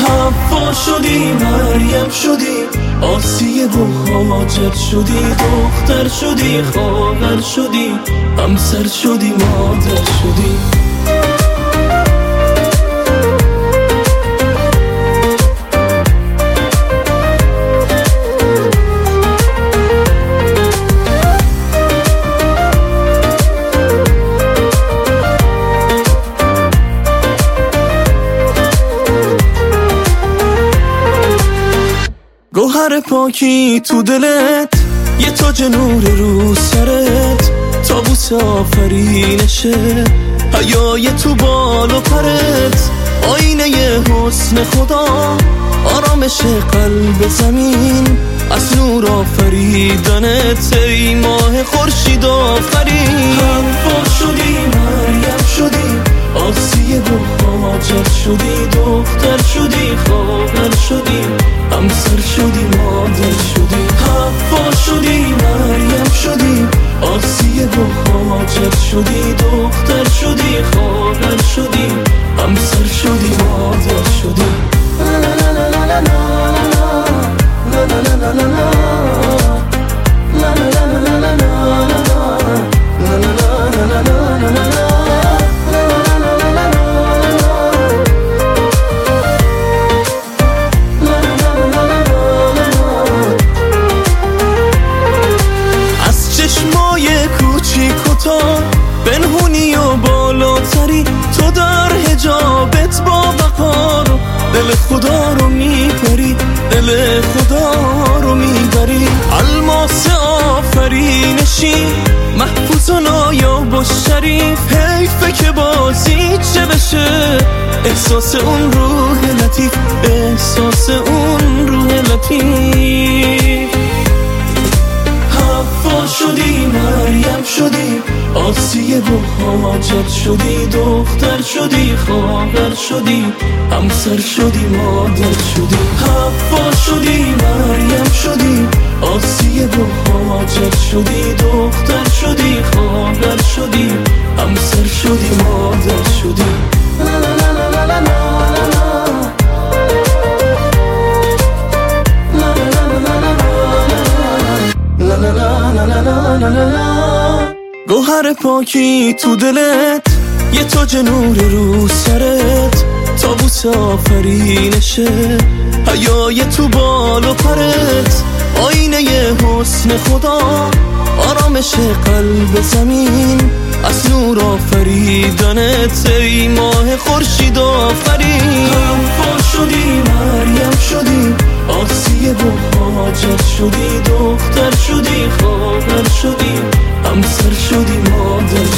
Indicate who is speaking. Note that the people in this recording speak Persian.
Speaker 1: حوا شدی، مریم شدی، آسیه و هاجر شدی، دختر شدی، خواهر شدی، همسر شدی، مادر شدی. گوهر پاکی تو دلت، یه تاج نور رو سرت، طاووس آفرینشه، حیای تو بال و پرت، آینه حسن خدا، آرامش قلب زمین، از نور آفریدنت، ای ماه خورشید آفرین. حوا شدی، مریم شدی، آسیه و هاجر شدی، دختر شدی، خواهر شدی، همسر شدی، مادر شدی. حوا شدی، مریم شدی، آسیه و هاجر شدی، دختر شدی، خواهر شدی، همسر شدی، مادر شدی. بنهونی و بالاتری، تو در حجابت با وقار، دل خدا رو میبری، دل خدا رو میبری. الماس آفرینشی، محفوظ و نایاب و شریف، حیفه که بازی چه بشه، احساس اون روح لطیف، احساس اون روح لطیف. حوا شدی، مریم شدی، آسیه و هاجر شدی، دختر شدی، خواهر شدی، همسر شدی، مادر شدی. حوا شدی، مریم شدی، آسیه و هاجر شدی، دختر شدی، خواهر شدی، همسر شدی، مادر شدی. گوهر پاکی تو دلت، یه تاج نور رو سرت، طاووس آفرینشه، حیای تو بال و پرت، آینه حسن خدا، آرامش قلب زمین، از نور آفریدنت، ای ماه خورشید آفرین. حوا شدی، مریم شدی، آسیه و هاجر شدی، دختر شدی، خواهر شدی، همسر شدی، مادر